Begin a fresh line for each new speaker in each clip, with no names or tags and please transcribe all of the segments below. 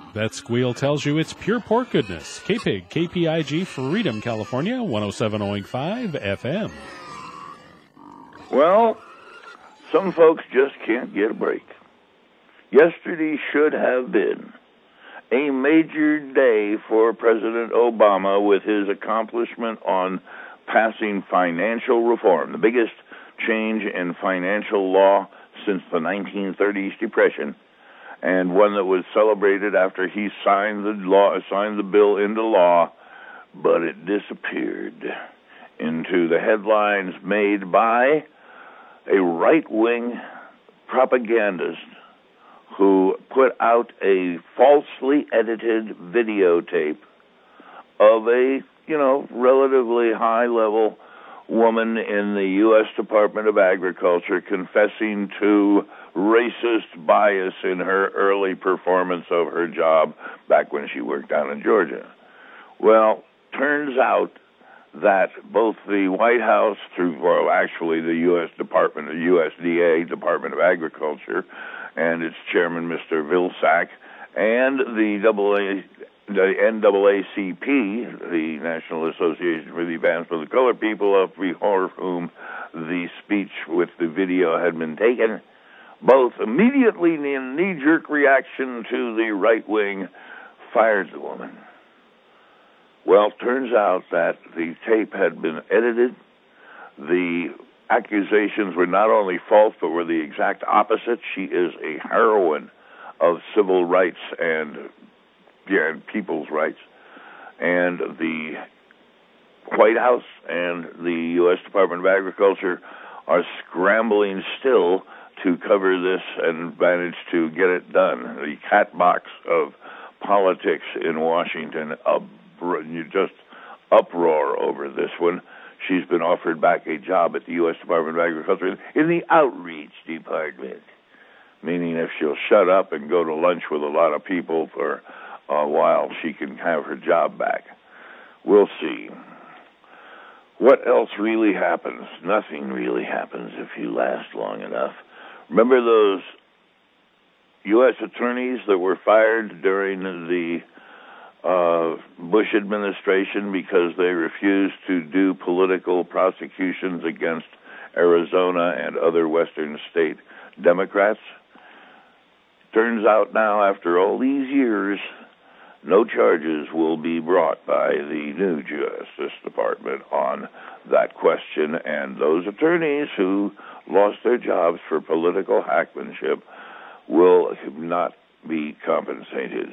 That squeal tells you it's pure pork goodness. K-Pig, KPIG, Freedom, California, 107.5 FM.
Well, some folks just can't get a break. Yesterday should have been a major day for President Obama with his accomplishment on passing financial reform, the biggest change in financial law since the 1930s Depression, and one that was celebrated after he signed the bill into law, but it disappeared into the headlines made by a right-wing propagandist who put out a falsely edited videotape of a, relatively high-level woman in the U.S. Department of Agriculture confessing to racist bias in her early performance of her job back when she worked down in Georgia. Well, turns out that both the White House, the U.S. USDA, Department of Agriculture, and its chairman, Mr. Vilsack, and the NAACP, the National Association for the Advancement of the Colored People, of whom the speech with the video had been taken, both immediately in knee-jerk reaction to the right wing, fired the woman. Well, turns out that the tape had been edited. The accusations were not only false, but were the exact opposite. She is a heroine of civil rights and people's rights. And the White House and the U.S. Department of Agriculture are scrambling still to cover this and manage to get it done. The cat box of politics in Washington, just uproar over this one. She's been offered back a job at the U.S. Department of Agriculture in the outreach department, meaning if she'll shut up and go to lunch with a lot of people for a while, she can have her job back. We'll see. What else really happens? Nothing really happens if you last long enough. Remember those U.S. attorneys that were fired during the Bush administration because they refused to do political prosecutions against Arizona and other Western state Democrats? Turns out now, after all these years, no charges will be brought by the new Justice Department on that question, and those attorneys who lost their jobs for political hackmanship will not be compensated.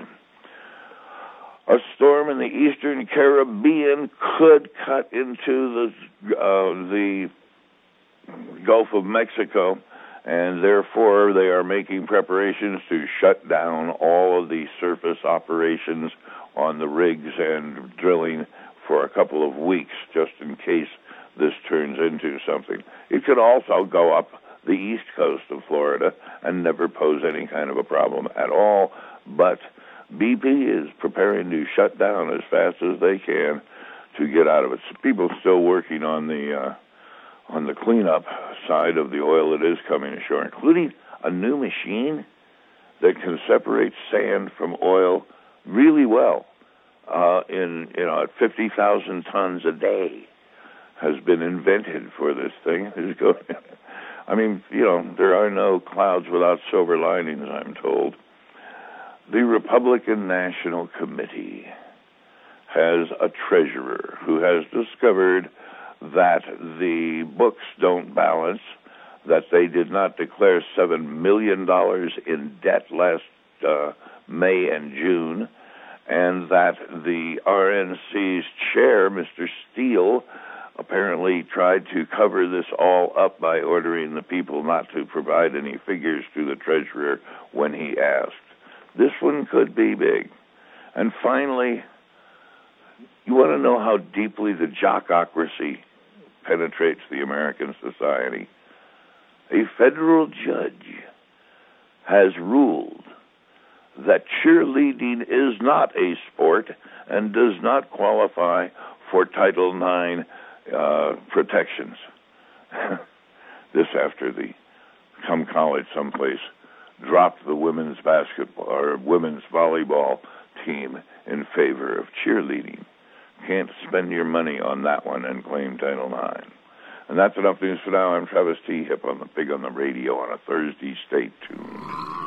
A storm in the eastern Caribbean could cut into the Gulf of Mexico, and therefore they are making preparations to shut down all of the surface operations on the rigs and drilling for a couple of weeks, just in case this turns into something. It could also go up the east coast of Florida and never pose any kind of a problem at all, but BP is preparing to shut down as fast as they can to get out of it. So people still working on the cleanup side of the oil that is coming ashore, including a new machine that can separate sand from oil really well. At 50,000 tons a day has been invented for this thing. There are no clouds without silver linings, I'm told. The Republican National Committee has a treasurer who has discovered that the books don't balance, that they did not declare $7 million in debt last May and June, and that the RNC's chair, Mr. Steele, apparently tried to cover this all up by ordering the people not to provide any figures to the treasurer when he asked. This one could be big. And finally, you want to know how deeply the jockocracy penetrates the American society? A federal judge has ruled that cheerleading is not a sport and does not qualify for Title IX protections. This after the come college someplace dropped the women's basketball or women's volleyball team in favor of cheerleading. Can't spend your money on that one and claim Title IX. And that's enough news for now. I'm Travis T. Hip on the Big on the Radio on a Thursday. Stay tuned.